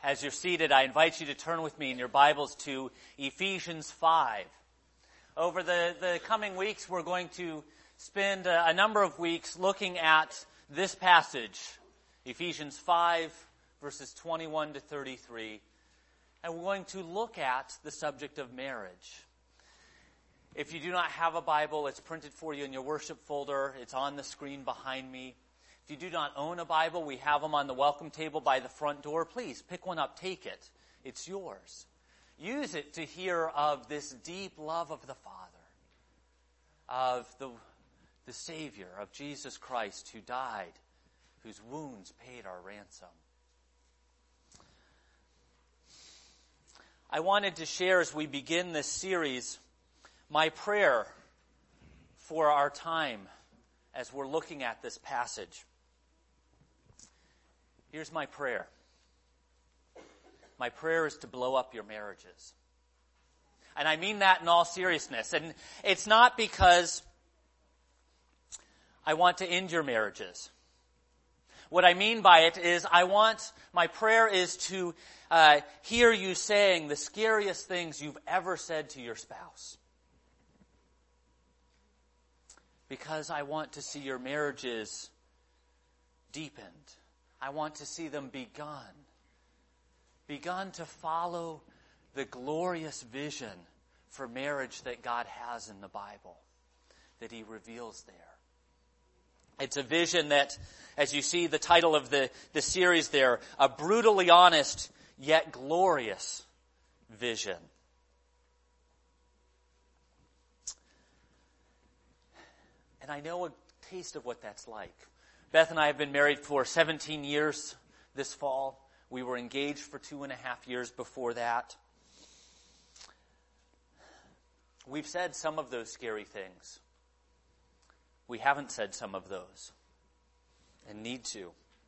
As you're seated, I invite you to turn with me in your Bibles to Ephesians 5. Over the coming weeks, we're going to spend a number of weeks looking at this passage, Ephesians 5, verses 21 to 33, and we're going to look at the subject of marriage. If you do not have a Bible, it's printed for you in your worship folder. It's on the screen behind me. If you do not own a Bible, we have them on the welcome table by the front door. Please pick one up, take it. It's yours. Use it to hear of this deep love of the Father, of the Savior, of Jesus Christ who died, whose wounds paid our ransom. I wanted to share as we begin this series my prayer for our time as we're looking at this passage. Here's my prayer. My prayer is to blow up your marriages. And I mean that in all seriousness. And it's not because I want to end your marriages. What I mean by it is my prayer is to hear you saying the scariest things you've ever said to your spouse. Because I want to see your marriages deepened. I want to see them begun to follow the glorious vision for marriage that God has in the Bible, that He reveals there. It's a vision that, as you see the title of the series there, a brutally honest yet glorious vision. And I know a taste of what that's like. Beth and I have been married for 17 years this fall. We were engaged for 2.5 years before that. We've said some of those scary things. We haven't said some of those, and need to.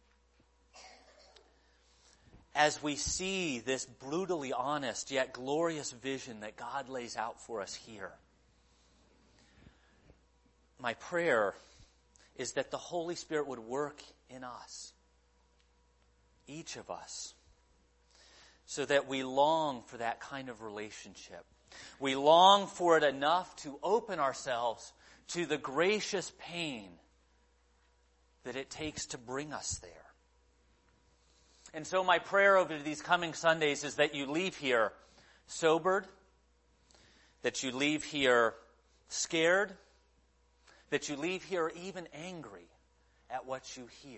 As we see this brutally honest yet glorious vision that God lays out for us here, my prayer is that the Holy Spirit would work in us, each of us, so that we long for that kind of relationship. We long for it enough to open ourselves to the gracious pain that it takes to bring us there. And so my prayer over these coming Sundays is that you leave here sobered, that you leave here scared, that you leave here even angry at what you hear.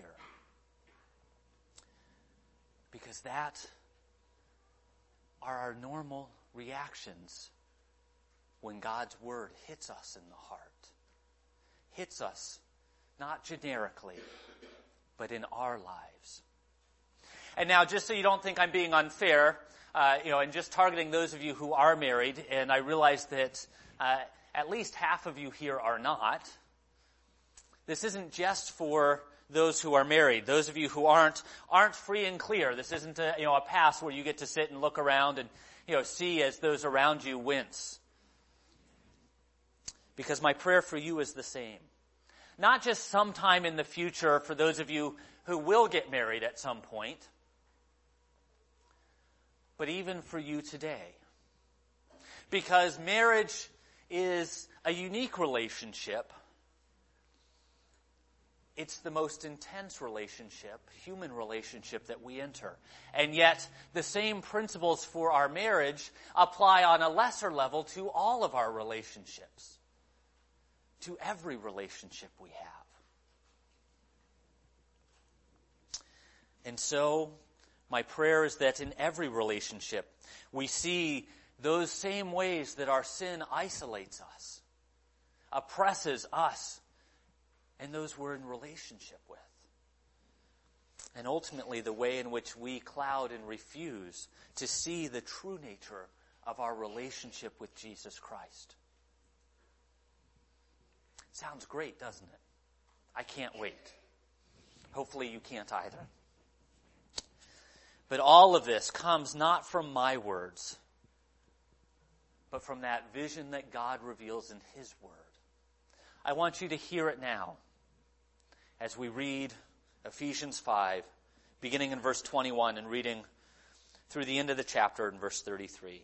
Because that are our normal reactions when God's Word hits us in the heart. Hits us, not generically, but in our lives. And now, just so you don't think I'm being unfair, and just targeting those of you who are married, and I realize that at least half of you here are not. This isn't just for those who are married. Those of you who aren't free and clear. This isn't a pass where you get to sit and look around and see as those around you wince. Because my prayer for you is the same. Not just sometime in the future for those of you who will get married at some point, but even for you today. Because marriage is a unique relationship. It's the most intense relationship, human relationship that we enter. And yet, the same principles for our marriage apply on a lesser level to all of our relationships. To every relationship we have. And so, my prayer is that in every relationship, we see those same ways that our sin isolates us, oppresses us, and those we're in relationship with. And ultimately, the way in which we cloud and refuse to see the true nature of our relationship with Jesus Christ. Sounds great, doesn't it? I can't wait. Hopefully you can't either. But all of this comes not from my words, but from that vision that God reveals in His Word. I want you to hear it now as we read Ephesians 5, beginning in verse 21 and reading through the end of the chapter in verse 33.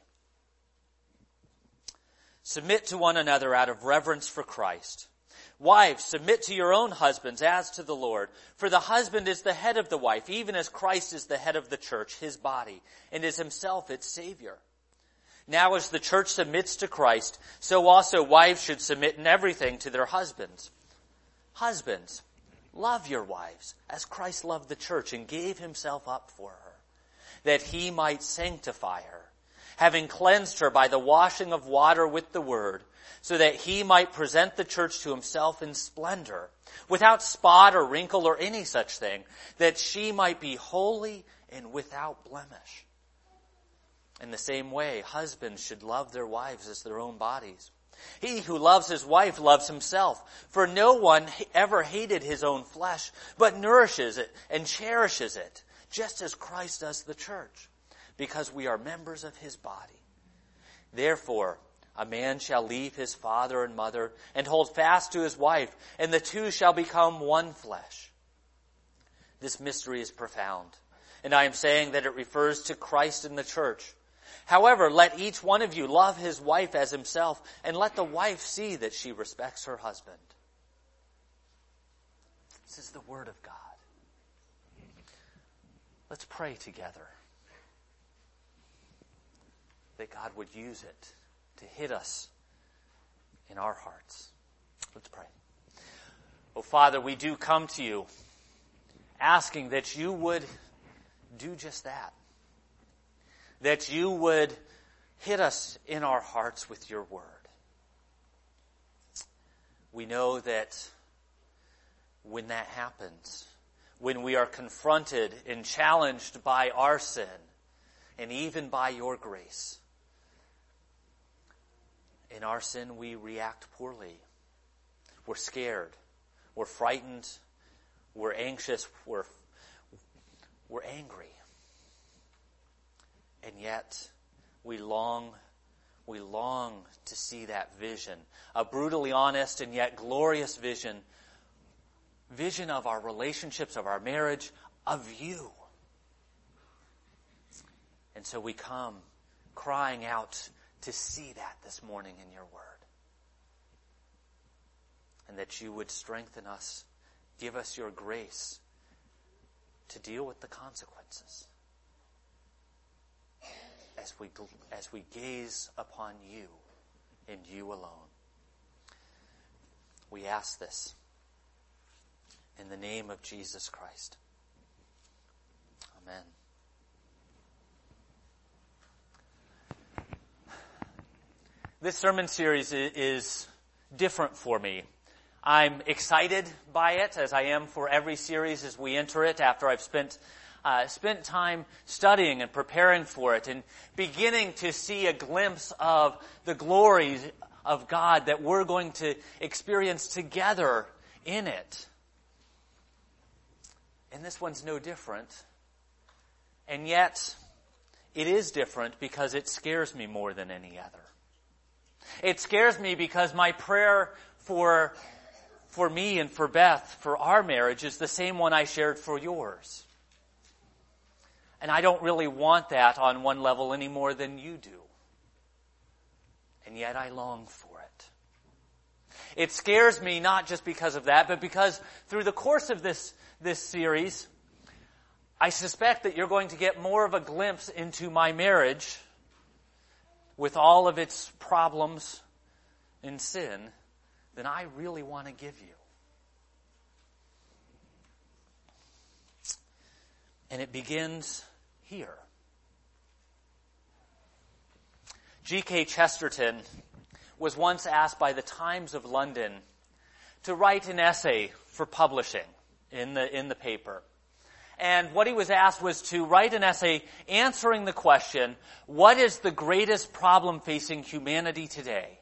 Submit to one another out of reverence for Christ. Wives, submit to your own husbands as to the Lord. For the husband is the head of the wife, even as Christ is the head of the church, his body, and is himself its Savior. Now as the church submits to Christ, so also wives should submit in everything to their husbands. Husbands, love your wives as Christ loved the church and gave himself up for her, that he might sanctify her, having cleansed her by the washing of water with the word, so that he might present the church to himself in splendor, without spot or wrinkle or any such thing, that she might be holy and without blemish. In the same way, husbands should love their wives as their own bodies. He who loves his wife loves himself, for no one ever hated his own flesh, but nourishes it and cherishes it, just as Christ does the church, because we are members of his body. Therefore, a man shall leave his father and mother and hold fast to his wife, and the two shall become one flesh. This mystery is profound, and I am saying that it refers to Christ and the church. However, let each one of you love his wife as himself, and let the wife see that she respects her husband. This is the word of God. Let's pray together that God would use it to hit us in our hearts. Let's pray. Oh, Father, we do come to you asking that you would do just that. That you would hit us in our hearts with your word. We know that when that happens, when we are confronted and challenged by our sin, and even by your grace, in our sin we react poorly. We're scared. We're frightened. We're anxious. We're angry. And yet we long to see that vision, a brutally honest and yet glorious vision of our relationships, of our marriage, of you. And so we come crying out to see that this morning in your word. And that you would strengthen us, give us your grace to deal with the consequences as we gaze upon you and you alone. We ask this in the name of Jesus Christ. Amen. This sermon series is different for me. I'm excited by it, as I am for every series as we enter it, after I've spent time studying and preparing for it and beginning to see a glimpse of the glories of God that we're going to experience together in it. And this one's no different. And yet, it is different because it scares me more than any other. It scares me because my prayer for me and for Beth, for our marriage, is the same one I shared for yours. And I don't really want that on one level any more than you do. And yet I long for it. It scares me not just because of that, but because through the course of this series, I suspect that you're going to get more of a glimpse into my marriage with all of its problems and sin than I really want to give you. And it begins here. G.K. Chesterton was once asked by the Times of London to write an essay for publishing in the paper. And what he was asked was to write an essay answering the question, what is the greatest problem facing humanity today?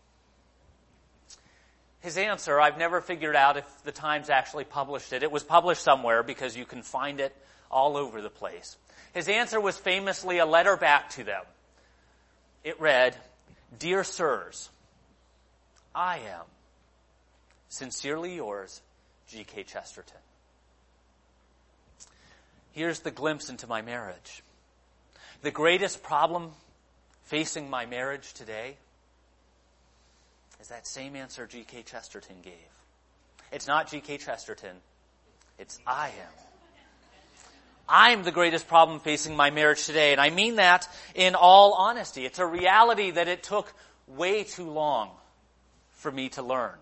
His answer, I've never figured out if the Times actually published it. It was published somewhere because you can find it all over the place. His answer was famously a letter back to them. It read, Dear Sirs, I am sincerely yours, G.K. Chesterton. Here's the glimpse into my marriage. The greatest problem facing my marriage today is that same answer G.K. Chesterton gave. It's not G.K. Chesterton. It's I am. I'm the greatest problem facing my marriage today, and I mean that in all honesty. It's a reality that it took way too long for me to learn.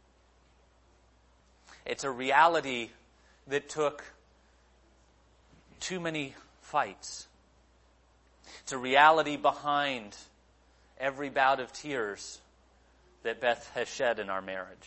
It's a reality that took too many fights. It's a reality behind every bout of tears that Beth has shed in our marriage.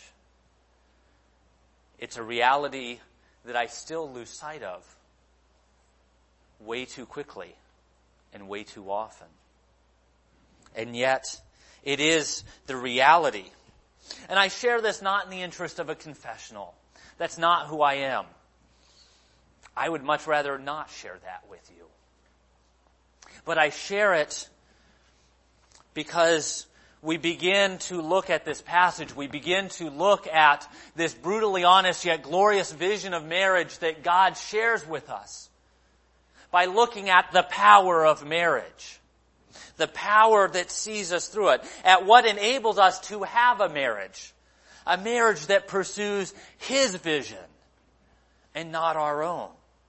It's a reality that I still lose sight of way too quickly and way too often. And yet, it is the reality. And I share this not in the interest of a confessional. That's not who I am. I would much rather not share that with you. But I share it because we begin to look at this passage. We begin to look at this brutally honest yet glorious vision of marriage that God shares with us by looking at the power of marriage, the power that sees us through it, at what enables us to have a marriage that pursues His vision and not our own.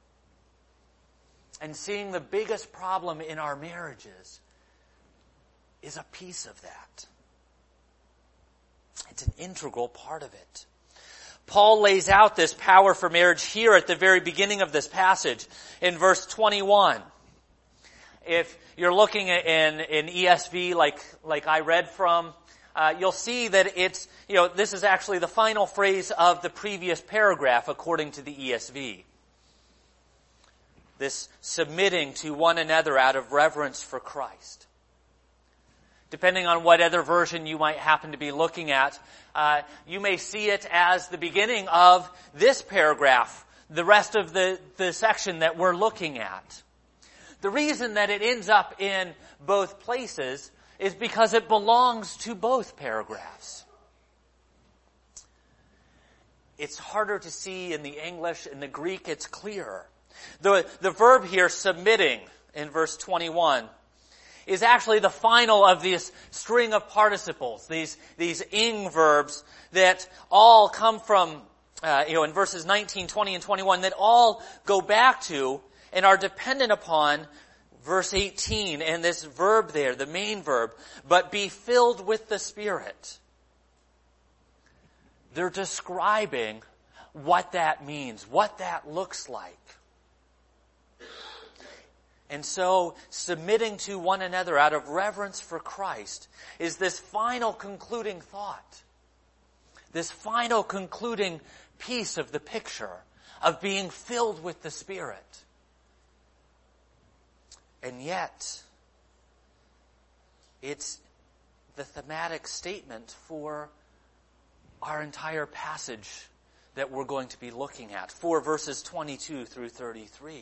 And seeing the biggest problem in our marriages is a piece of that. It's an integral part of it. Paul lays out this power for marriage here at the very beginning of this passage in verse 21. If you're looking in ESV like I read from, you'll see that it's, this is actually the final phrase of the previous paragraph according to the ESV. This submitting to one another out of reverence for Christ. Depending on what other version you might happen to be looking at, you may see it as the beginning of this paragraph, the rest of the section that we're looking at. The reason that it ends up in both places is because it belongs to both paragraphs. It's harder to see in the English. In the Greek, it's clearer. The verb here, submitting, in verse 21, is actually the final of this string of participles, these ing verbs that all come from, in verses 19, 20, and 21, that all go back to and are dependent upon verse 18 and this verb there, the main verb, but be filled with the Spirit. They're describing what that means, what that looks like. And so, submitting to one another out of reverence for Christ is this final concluding thought, this final concluding piece of the picture of being filled with the Spirit. And yet, it's the thematic statement for our entire passage that we're going to be looking at, for verses 22 through 33.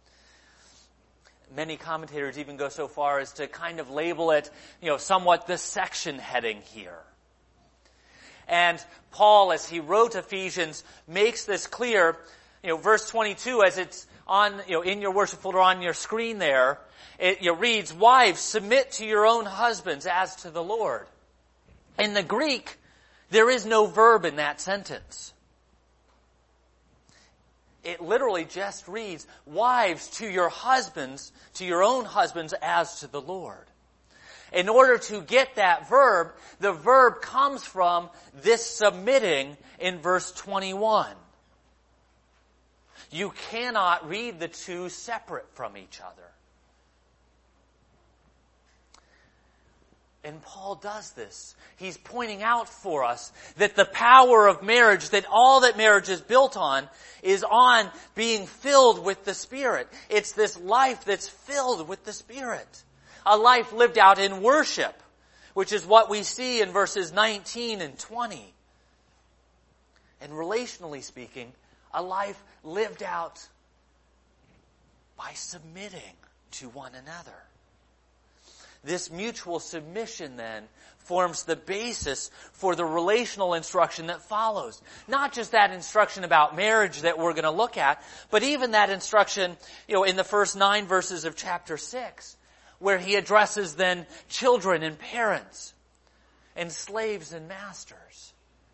Many commentators even go so far as to kind of label it, somewhat the section heading here. And Paul, as he wrote Ephesians, makes this clear. Verse 22, as it's on, in your worship folder on your screen there, it reads, "Wives, submit to your own husbands as to the Lord." In the Greek, there is no verb in that sentence. It literally just reads, "Wives, to your husbands, to your own husbands as to the Lord." In order to get that verb, the verb comes from this submitting in verse 21. You cannot read the two separate from each other. And Paul does this. He's pointing out for us that the power of marriage, that all that marriage is built on, is on being filled with the Spirit. It's this life that's filled with the Spirit. A life lived out in worship, which is what we see in verses 19 and 20. And relationally speaking, a life lived out by submitting to one another. This mutual submission, then, forms the basis for the relational instruction that follows. Not just that instruction about marriage that we're going to look at, but even that instruction, in the first 9 verses of chapter 6, where he addresses then children and parents and slaves and masters.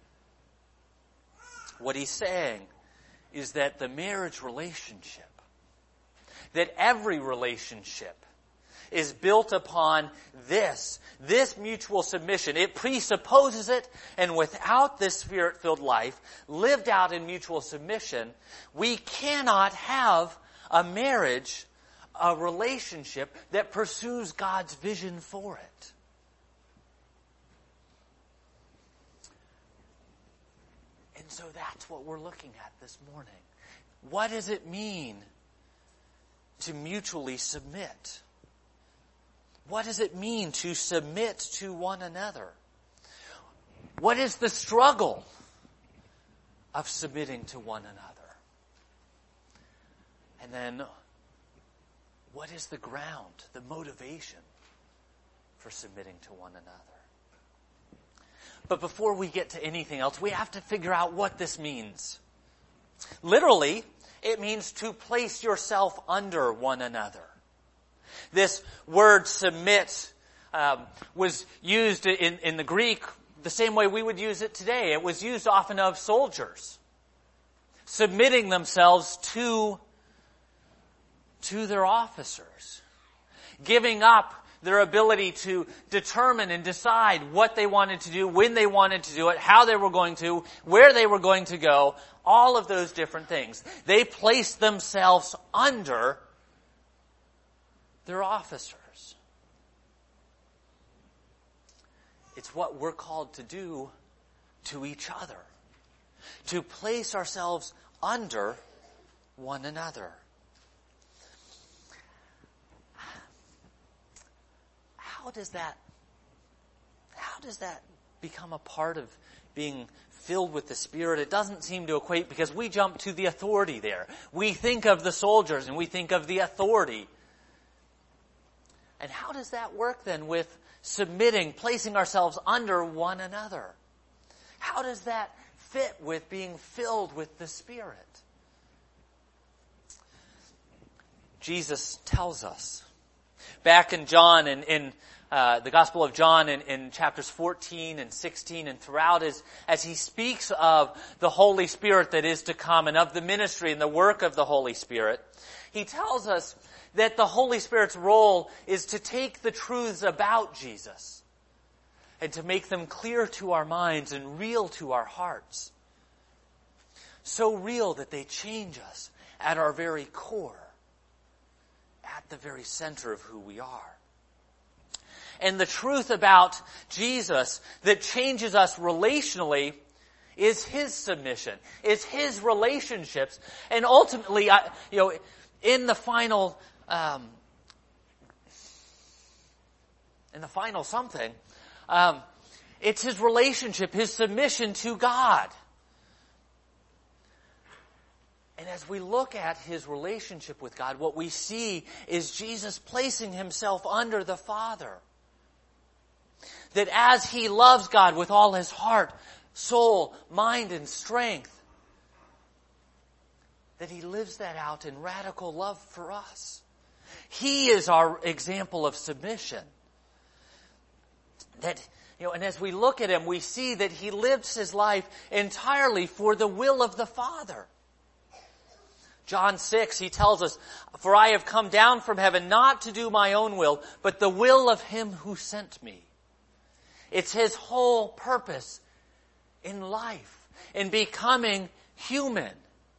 What he's saying is that the marriage relationship, that every relationship is built upon this mutual submission. It presupposes it, and without this Spirit-filled life, lived out in mutual submission, we cannot have a marriage, a relationship that pursues God's vision for it. And so that's what we're looking at this morning. What does it mean to mutually submit? What does it mean to submit to one another? What is the struggle of submitting to one another? And then, what is the ground, the motivation for submitting to one another? But before we get to anything else, we have to figure out what this means. Literally, it means to place yourself under one another. This word submit was used in the Greek the same way we would use it today. It was used often of soldiers submitting themselves to their officers, giving up their ability to determine and decide what they wanted to do, when they wanted to do it, how they were going to, where they were going to go, all of those different things. They placed themselves under their officers. It's what we're called to do to each other, to place ourselves under one another. How does that become a part of being filled with the Spirit? It doesn't seem to equate, because we jump to the authority there. We think of the soldiers and we think of the authority. And how does that work then with submitting, placing ourselves under one another? How does that fit with being filled with the Spirit? Jesus tells us. Back in John, in the Gospel of John, in chapters 14 and 16, and throughout, as he speaks of the Holy Spirit that is to come, and of the ministry and the work of the Holy Spirit, he tells us that the Holy Spirit's role is to take the truths about Jesus and to make them clear to our minds and real to our hearts. So real that they change us at our very core, at the very center of who we are. And the truth about Jesus that changes us relationally is His submission, is His relationships, and ultimately, in the final something, it's His relationship, His submission to God. And as we look at His relationship with God, what we see is Jesus placing Himself under the Father. That as He loves God with all His heart, soul, mind, and strength, that He lives that out in radical love for us. He is our example of submission. And as we look at Him, we see that He lives His life entirely for the will of the Father. John 6, He tells us, "For I have come down from heaven not to do my own will, but the will of Him who sent me." It's His whole purpose in life, in becoming human,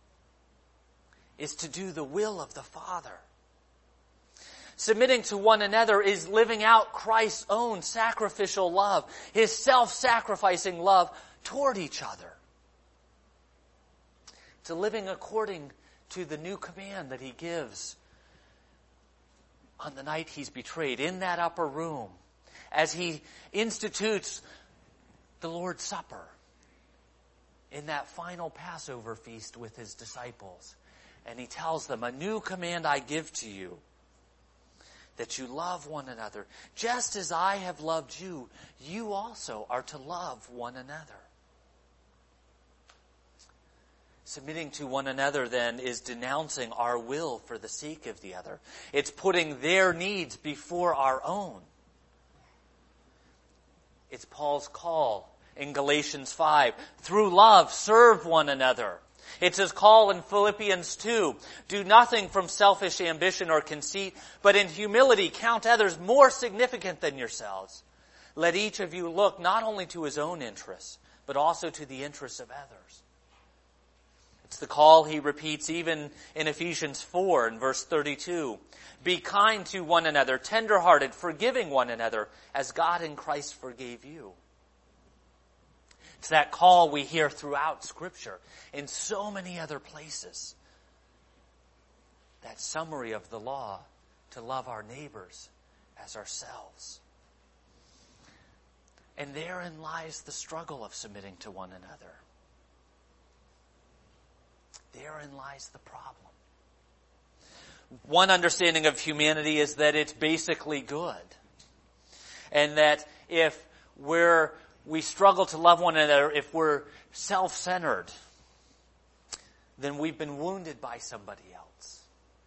is to do the will of the Father. Submitting to one another is living out Christ's own sacrificial love, His self-sacrificing love toward each other. To living according to the new command that He gives on the night He's betrayed, in that upper room, as He institutes the Lord's Supper, in that final Passover feast with His disciples. And He tells them, "A new command I give to you, that you love one another. Just as I have loved you, you also are to love one another." Submitting to one another, then, is denouncing our will for the sake of the other. It's putting their needs before our own. It's Paul's call in Galatians 5. Through love, serve one another. It's his call in Philippians 2. Do nothing from selfish ambition or conceit, but in humility count others more significant than yourselves. Let each of you look not only to his own interests, but also to the interests of others. It's the call he repeats even in Ephesians 4 in verse 32. Be kind to one another, tender-hearted, forgiving one another, as God in Christ forgave you. It's that call we hear throughout Scripture in so many other places. That summary of the law, to love our neighbors as ourselves. And therein lies the struggle of submitting to one another. Therein lies the problem. One understanding of humanity is that it's basically good. And that if we struggle to love one another, if we're self-centered, then we've been wounded by somebody else.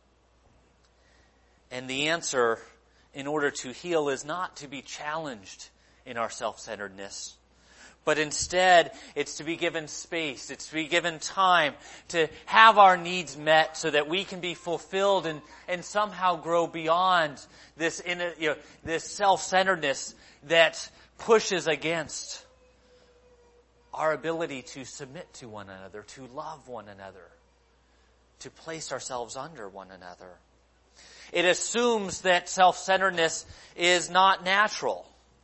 And the answer, in order to heal, is not to be challenged in our self-centeredness, but instead, it's to be given space, it's to be given time to have our needs met so that we can be fulfilled and somehow grow beyond this self-centeredness that pushes against our ability to submit to one another, to love one another, to place ourselves under one another. It assumes that self-centeredness is not natural.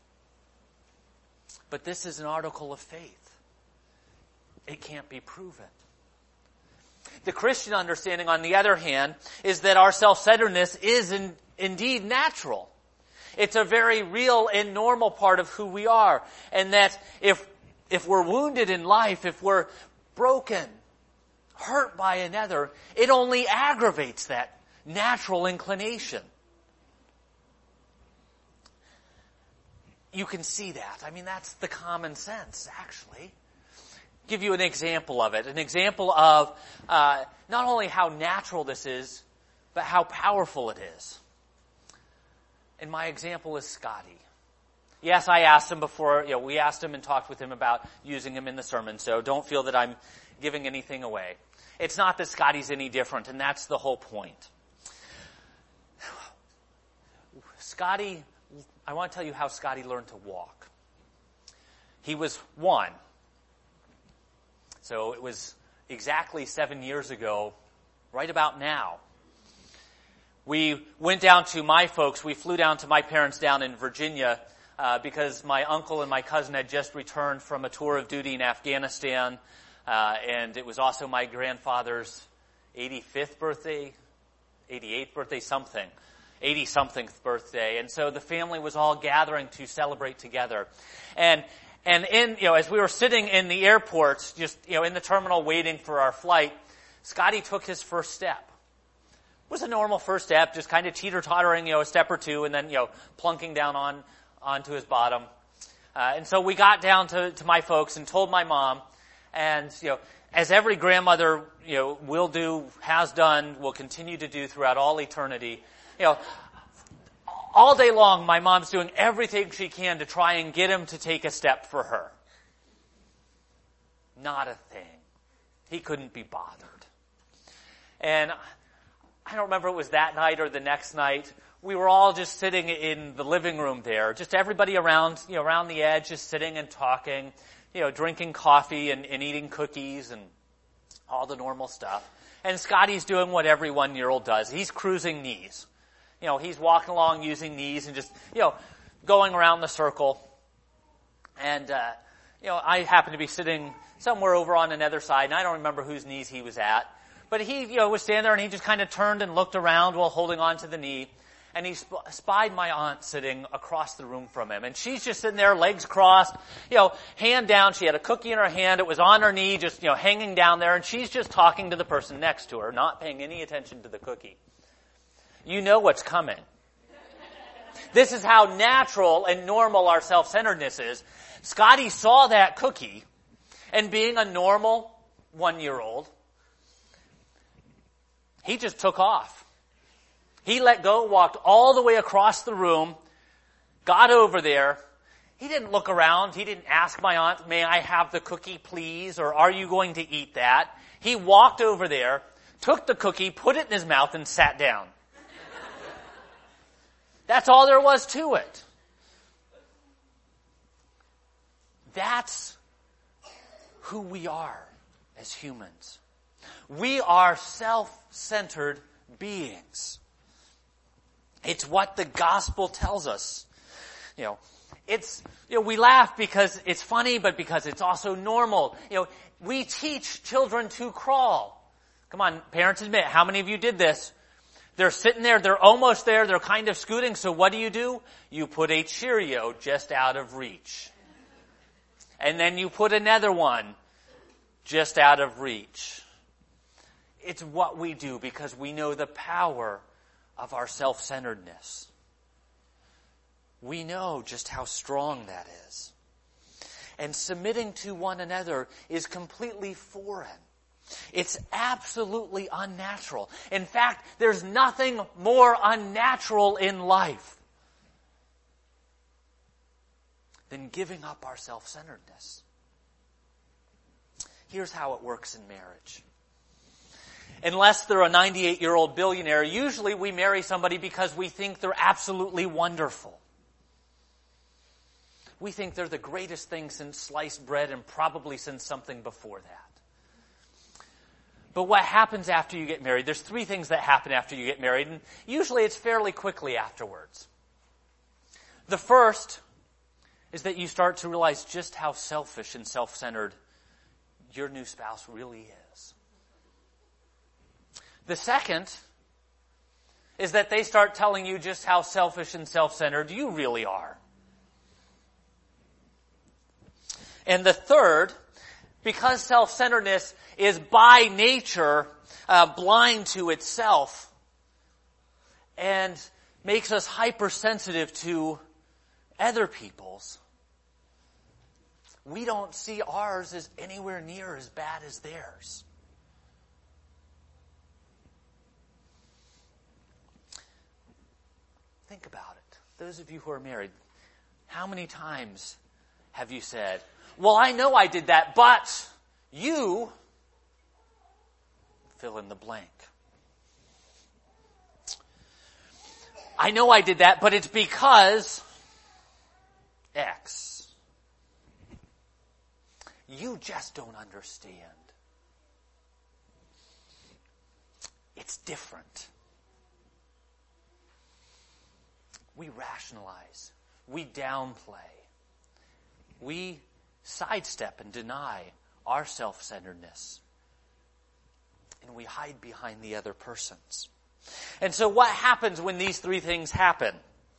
But this is an article of faith. It can't be proven. The Christian understanding, on the other hand, is that our self-centeredness is indeed natural. It's a very real and normal part of who we are. And that if we're wounded in life, if we're broken, hurt by another, it only aggravates that natural inclination. You can see that. I mean, that's the common sense, actually. Give you an example of it. An example of not only how natural this is, but how powerful it is. And my example is Scotty. Yes, I asked him before, we asked him and talked with him about using him in the sermon, so don't feel that I'm giving anything away. It's not that Scotty's any different, and that's the whole point. Scotty, I want to tell you how Scotty learned to walk. He was 1. So it was exactly 7 years ago, right about now. We went down to my folks. We flew down to my parents down in Virginia because my uncle and my cousin had just returned from a tour of duty in Afghanistan. And it was also my grandfather's 85th birthday, 88th birthday, 80-something birthday. And so the family was all gathering to celebrate together. And as we were sitting in the airport, just, in the terminal waiting for our flight, Scotty took his first step. It was a normal first step, just kind of teeter-tottering, a step or two, and then, plunking down onto his bottom. And so we got down to my folks and told my mom, and, as every grandmother, will do, has done, will continue to do throughout all eternity, all day long, my mom's doing everything she can to try and get him to take a step for her. Not a thing. He couldn't be bothered. And I don't remember if it was that night or the next night. We were all just sitting in the living room there, just everybody around, around the edge, just sitting and talking, drinking coffee and eating cookies and all the normal stuff. And Scotty's doing what every 1-year-old does. He's cruising knees. He's walking along using knees and just, going around the circle. And, I happen to be sitting somewhere over on another side, and I don't remember whose knees he was at. But he, was standing there, and he just kind of turned and looked around while holding on to the knee. And he spied my aunt sitting across the room from him. And she's just sitting there, legs crossed, hand down. She had a cookie in her hand. It was on her knee, just, hanging down there. And she's just talking to the person next to her, not paying any attention to the cookie. You know what's coming. This is how natural and normal our self-centeredness is. Scotty saw that cookie, and being a normal 1-year-old, He just took off. He let go, walked all the way across the room, got over there. He didn't look around. He didn't ask my aunt, may I have the cookie, please? Or are you going to eat that? He walked over there, took the cookie, put it in his mouth, and sat down. That's all there was to it. That's who we are as humans. We are self-centered beings. It's what the gospel tells us. We laugh because it's funny, but because it's also normal. We teach children to crawl. Come on, parents, admit, how many of you did this? They're sitting there, they're almost there, they're kind of scooting, so what do? You put a Cheerio just out of reach. And then you put another one just out of reach. It's what we do because we know the power of our self-centeredness. We know just how strong that is. And submitting to one another is completely foreign. It's absolutely unnatural. In fact, there's nothing more unnatural in life than giving up our self-centeredness. Here's how it works in marriage. Unless they're a 98-year-old billionaire, usually we marry somebody because we think they're absolutely wonderful. We think they're the greatest thing since sliced bread and probably since something before that. But what happens after you get married? There's 3 things that happen after you get married, and usually it's fairly quickly afterwards. The first is that you start to realize just how selfish and self-centered your new spouse really is. The second is that they start telling you just how selfish and self-centered you really are. And the third, because self-centeredness is by nature blind to itself and makes us hypersensitive to other people's, we don't see ours as anywhere near as bad as theirs. Think about it. Those of you who are married, how many times have you said, well, I know I did that, but you fill in the blank. I know I did that, but it's because X. You just don't understand. It's different. We rationalize. We downplay. We sidestep and deny our self-centeredness. And we hide behind the other person's. And so what happens when these 3 things happen?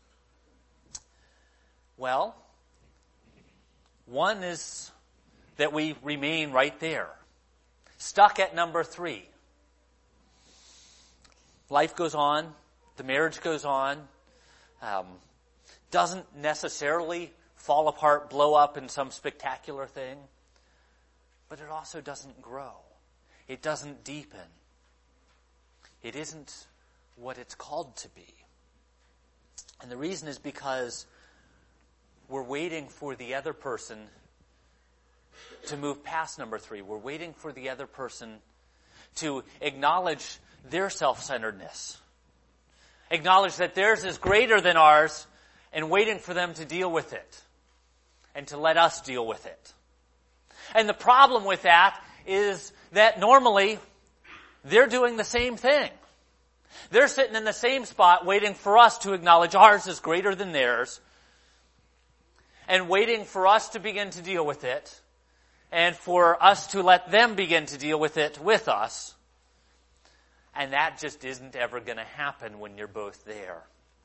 Well, one is that we remain right there, stuck at number 3. Life goes on, the marriage goes on, doesn't necessarily fall apart, blow up in some spectacular thing, but it also doesn't grow. It doesn't deepen. It isn't what it's called to be. And the reason is because we're waiting for the other person to move past number 3. We're waiting for the other person to acknowledge their self-centeredness. Acknowledge that theirs is greater than ours, and waiting for them to deal with it and to let us deal with it. And the problem with that is that normally they're doing the same thing. They're sitting in the same spot waiting for us to acknowledge ours is greater than theirs and waiting for us to begin to deal with it and for us to let them begin to deal with it with us. And that just isn't ever going to happen when you're both there.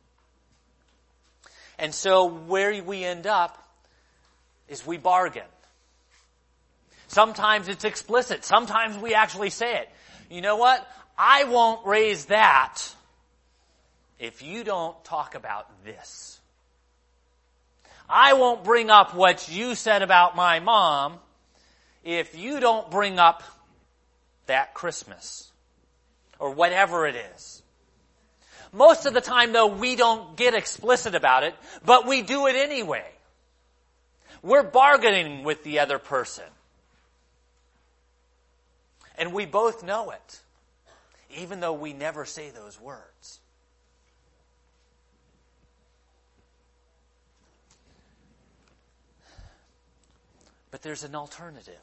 And so where we end up is we bargain. Sometimes it's explicit. Sometimes we actually say it. You know what? I won't raise that if you don't talk about this. I won't bring up what you said about my mom if you don't bring up that Christmas. or whatever it is. Most of the time, though, we don't get explicit about it, but we do it anyway. We're bargaining with the other person. And we both know it, even though we never say those words. But there's an alternative.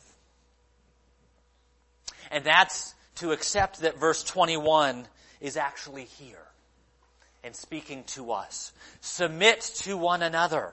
And that's to accept that verse 21 is actually here and speaking to us. Submit to one another.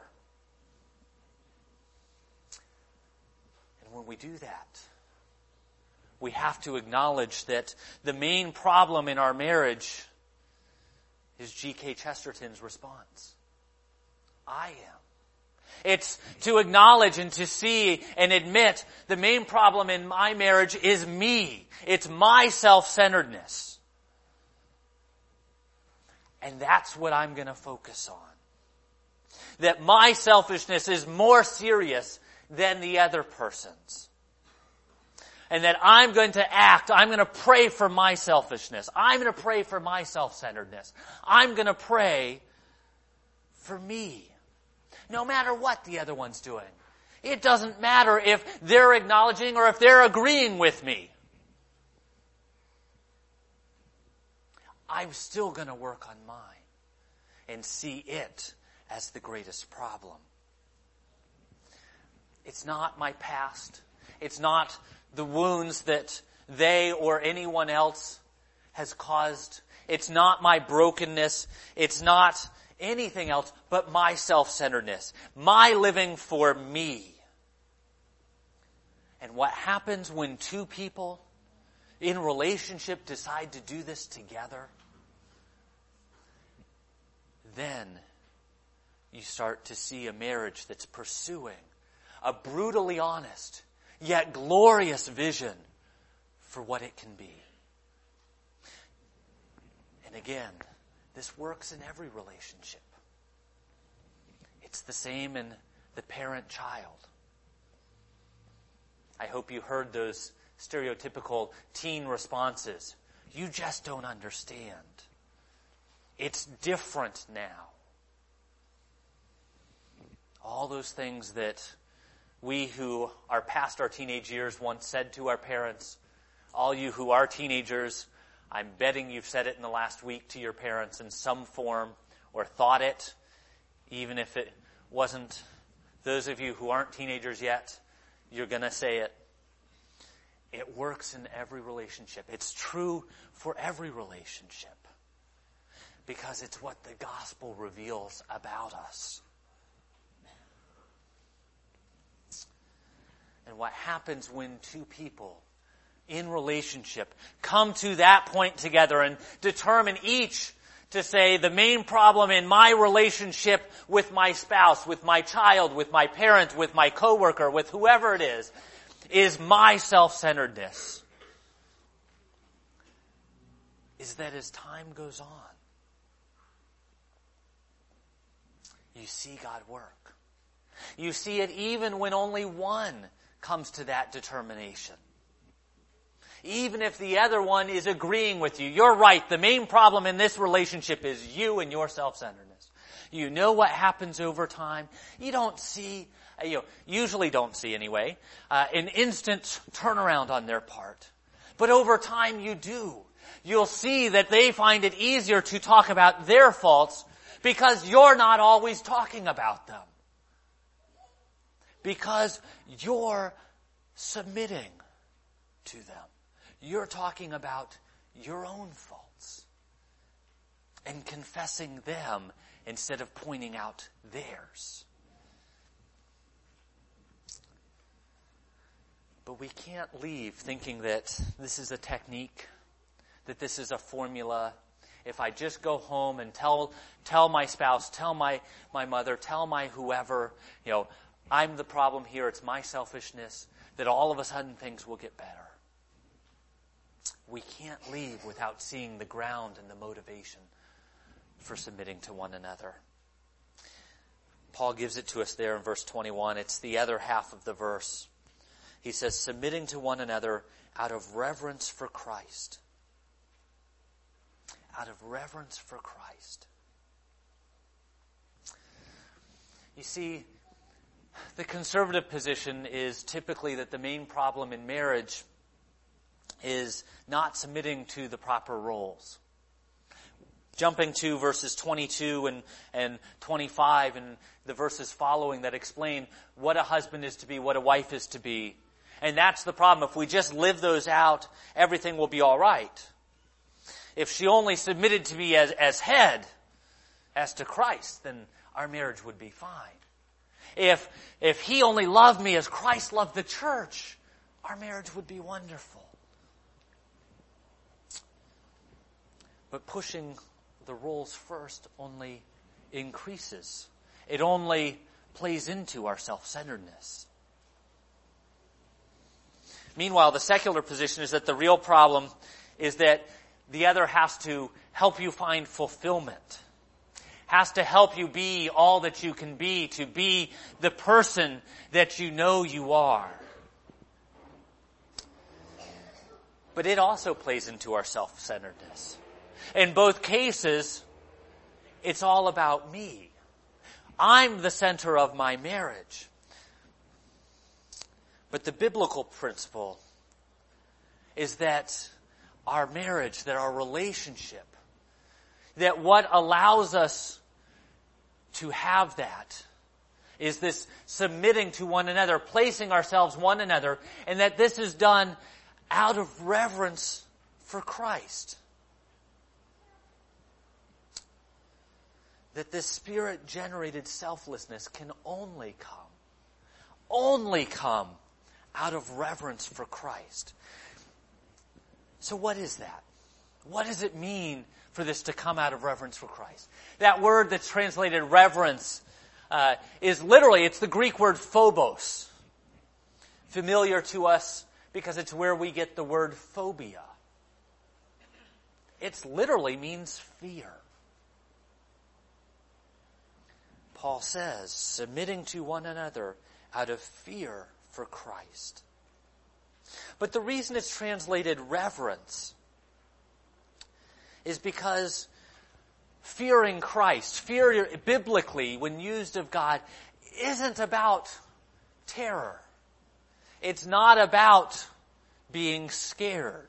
And when we do that, we have to acknowledge that the main problem in our marriage is G.K. Chesterton's response. I am. It's to acknowledge and to see and admit the main problem in my marriage is me. It's my self-centeredness. And that's what I'm going to focus on. That my selfishness is more serious than the other person's. And that I'm going to pray for my selfishness. I'm going to pray for my self-centeredness. I'm going to pray for me. No matter what the other one's doing. It doesn't matter if they're acknowledging or if they're agreeing with me. I'm still going to work on mine and see it as the greatest problem. It's not my past. It's not the wounds that they or anyone else has caused. It's not my brokenness. It's not anything else but my self-centeredness. My living for me. And what happens when two people in relationship decide to do this together? Then you start to see a marriage that's pursuing a brutally honest yet glorious vision for what it can be. And again, this works in every relationship. It's the same in the parent-child. I hope you heard those stereotypical teen responses. You just don't understand. It's different now. All those things that we who are past our teenage years once said to our parents, all you who are teenagers, I'm betting you've said it in the last week to your parents in some form or thought it, even if it wasn't. Those of you who aren't teenagers yet, you're going to say it. It works in every relationship. It's true for every relationship because it's what the gospel reveals about us. And what happens when two people in relationship come to that point together and determine each to say the main problem in my relationship with my spouse, with my child, with my parent, with my coworker, with whoever it is my self-centeredness. Is that as time goes on, you see God work. You see it even when only one comes to that determination. Even if the other one is agreeing with you. You're right. The main problem in this relationship is you and your self-centeredness. You know what happens over time. You don't see, usually don't see anyway, an instant turnaround on their part. But over time you do. You'll see that they find it easier to talk about their faults because you're not always talking about them. Because you're submitting to them. You're talking about your own faults and confessing them instead of pointing out theirs. But we can't leave thinking that this is a technique, that this is a formula. If I just go home and tell my spouse, tell my mother, tell my whoever, I'm the problem here, it's my selfishness, that all of a sudden things will get better. We can't leave without seeing the ground and the motivation for submitting to one another. Paul gives it to us there in verse 21. It's the other half of the verse. He says, submitting to one another out of reverence for Christ. out of reverence for Christ. You see, the conservative position is typically that the main problem in marriage is not submitting to the proper roles. Jumping to verses 22 and 25 and the verses following that explain what a husband is to be, what a wife is to be. And that's the problem. If we just live those out, everything will be all right. If she only submitted to me as head, as to Christ, then our marriage would be fine. If he only loved me as Christ loved the church, our marriage would be wonderful. But pushing the roles first only increases. It only plays into our self-centeredness. Meanwhile, the secular position is that the real problem is that the other has to help you find fulfillment. Has to help you be all that you can be, to be the person that you know you are. But it also plays into our self-centeredness. In both cases, it's all about me. I'm the center of my marriage. But the biblical principle is that our marriage, that our relationship, that what allows us to have that is this submitting to one another, placing ourselves one another, and that this is done out of reverence for Christ. That this Spirit-generated selflessness can only come out of reverence for Christ. So what is that? What does it mean for this to come out of reverence for Christ? That word that's translated reverence is literally, it's the Greek word phobos. Familiar to us because it's where we get the word phobia. It literally means fear. Paul says, submitting to one another out of fear for Christ. But the reason it's translated reverence is because fearing Christ, fear biblically, when used of God, isn't about terror. It's not about being scared.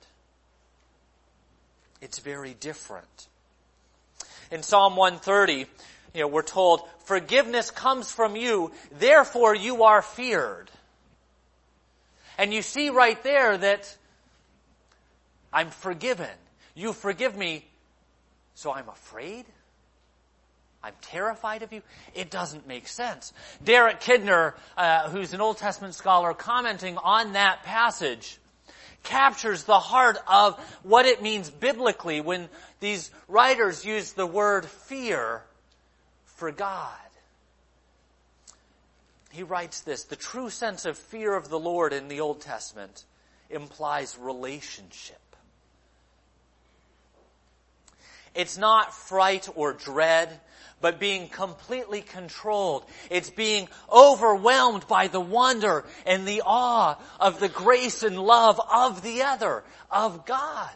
It's very different. In Psalm 130, we're told, forgiveness comes from you, therefore you are feared. And you see right there that I'm forgiven. You forgive me, so I'm afraid? I'm terrified of you? It doesn't make sense. Derek Kidner, who's an Old Testament scholar, commenting on that passage, captures the heart of what it means biblically when these writers use the word fear for God. He writes this, the true sense of fear of the Lord in the Old Testament implies relationship. It's not fright or dread, but being completely controlled. It's being overwhelmed by the wonder and the awe of the grace and love of the other, of God.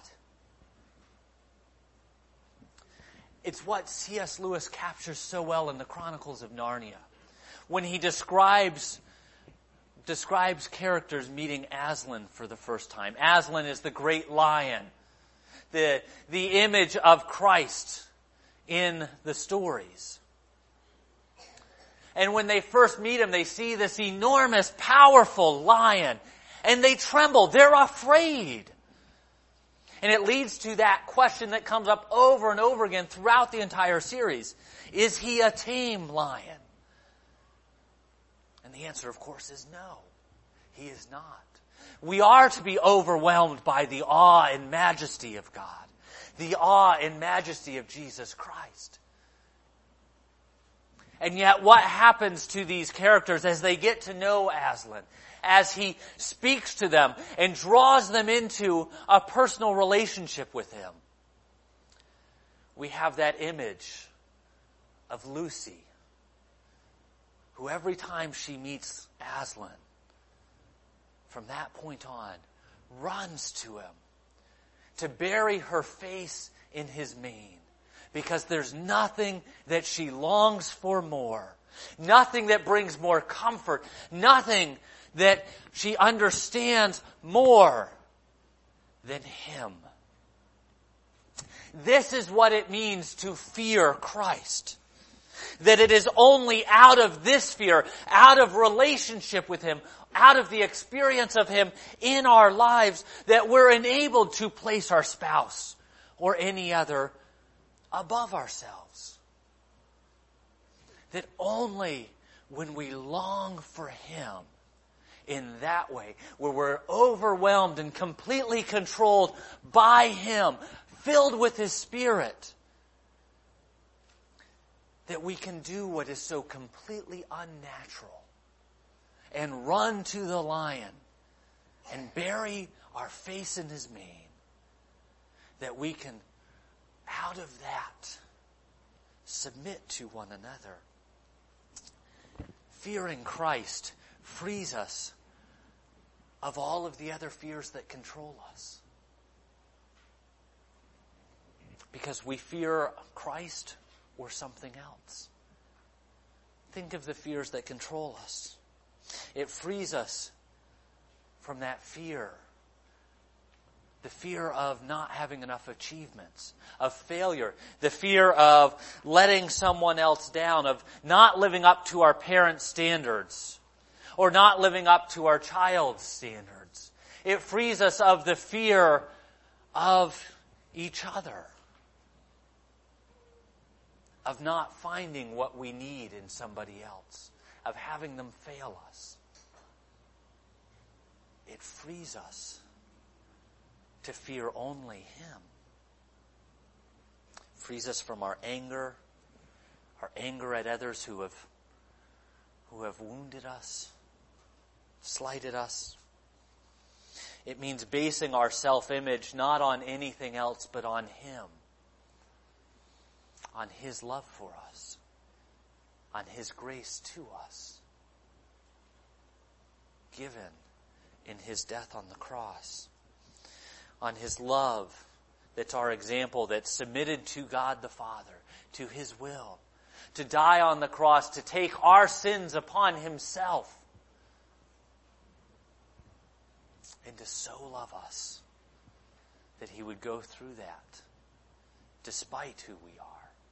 It's what C.S. Lewis captures so well in the Chronicles of Narnia, when he describes characters meeting Aslan for the first time. Aslan is the great lion, the image of Christ in the stories. And when they first meet him, they see this enormous, powerful lion, and they tremble. They're afraid. And it leads to that question that comes up over and over again throughout the entire series. Is he a tame lion? And the answer, of course, is no. He is not. We are to be overwhelmed by the awe and majesty of God. The awe and majesty of Jesus Christ. And yet what happens to these characters as they get to know Aslan? As he speaks to them and draws them into a personal relationship with him. We have that image of Lucy, who every time she meets Aslan, from that point on, runs to him to bury her face in his mane, because there's nothing that she longs for more, nothing that brings more comfort, nothing that she understands more than him. This is what it means to fear Christ. That it is only out of this fear, out of relationship with him, out of the experience of him in our lives, that we're enabled to place our spouse or any other above ourselves. That only when we long for him in that way, where we're overwhelmed and completely controlled by him, filled with his Spirit, that we can do what is so completely unnatural and run to the lion and bury our face in his mane, that we can, out of that, submit to one another. Fearing Christ frees us of all of the other fears that control us. Because we fear Christ or something else. Think of the fears that control us. It frees us from that fear. The fear of not having enough achievements, of failure, the fear of letting someone else down, of not living up to our parents' standards, or not living up to our child's standards. It frees us of the fear of each other, of not finding what we need in somebody else, of having them fail us. It frees us to fear only him. Frees us from our anger at others who have wounded us, slighted us. It means basing our self-image not on anything else but on him, on his love for us, on his grace to us, given in his death on the cross, on his love that's our example, that's submitted to God the Father, to his will, to die on the cross, to take our sins upon himself, and to so love us that he would go through that despite who we are.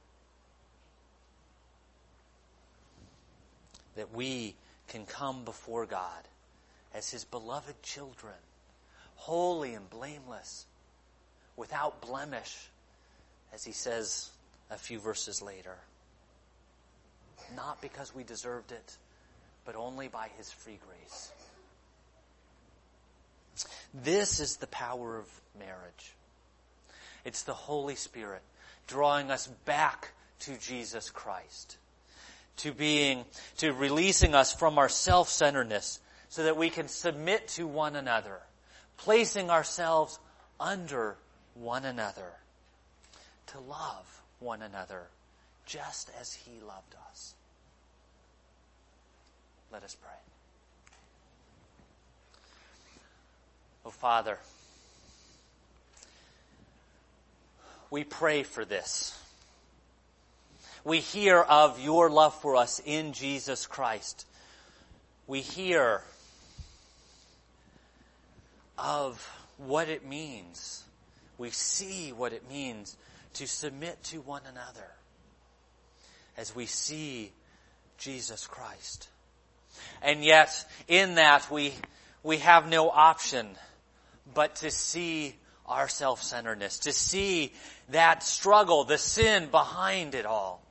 That we can come before God as his beloved children, holy and blameless, without blemish, as he says a few verses later. Not because we deserved it, but only by his free grace. This is the power of marriage. It's the Holy Spirit drawing us back to Jesus Christ, to releasing us from our self-centeredness so that we can submit to one another, placing ourselves under one another, to love one another just as he loved us. Let us pray. Oh, Father, we pray for this. We hear of your love for us in Jesus Christ. We hear of what it means. We see what it means to submit to one another as we see Jesus Christ. And yet, in that, we have no option but to see our self-centeredness, to see that struggle, the sin behind it all.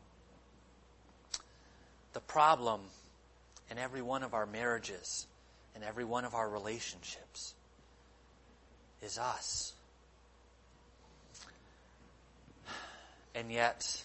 The problem in every one of our marriages, in every one of our relationships, is us. And yet,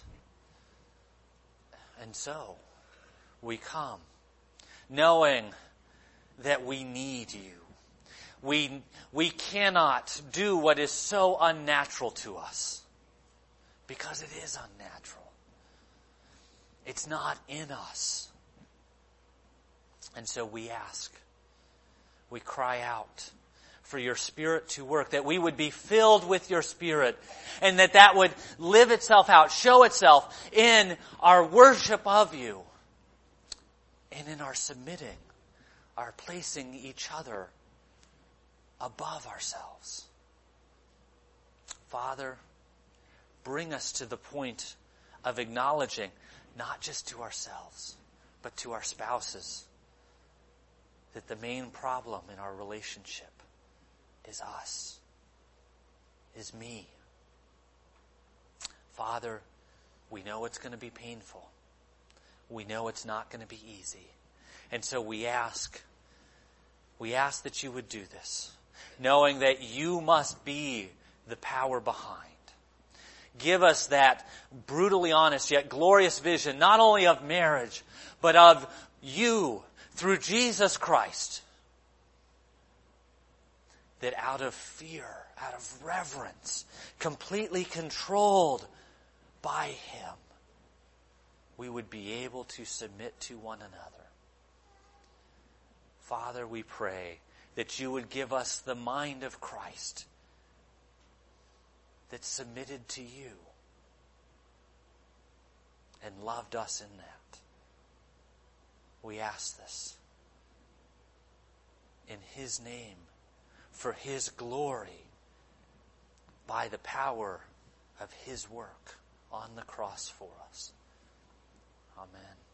and so, we come knowing that we need you. We cannot do what is so unnatural to us because it is unnatural. It's not in us. And so we ask, we cry out for your Spirit to work, that we would be filled with your Spirit, and that would live itself out, show itself in our worship of you, and in our submitting, our placing each other above ourselves. Father, bring us to the point of acknowledging, not just to ourselves, but to our spouses, that the main problem in our relationship is us, is me. Father, we know it's going to be painful. We know it's not going to be easy. And so we ask that you would do this, knowing that you must be the power behind. Give us that brutally honest yet glorious vision, not only of marriage, but of you through Jesus Christ. That out of fear, out of reverence, completely controlled by Him, we would be able to submit to one another. Father, we pray that you would give us the mind of Christ that submitted to you and loved us in that. We ask this in His name, for His glory, by the power of His work on the cross for us. Amen.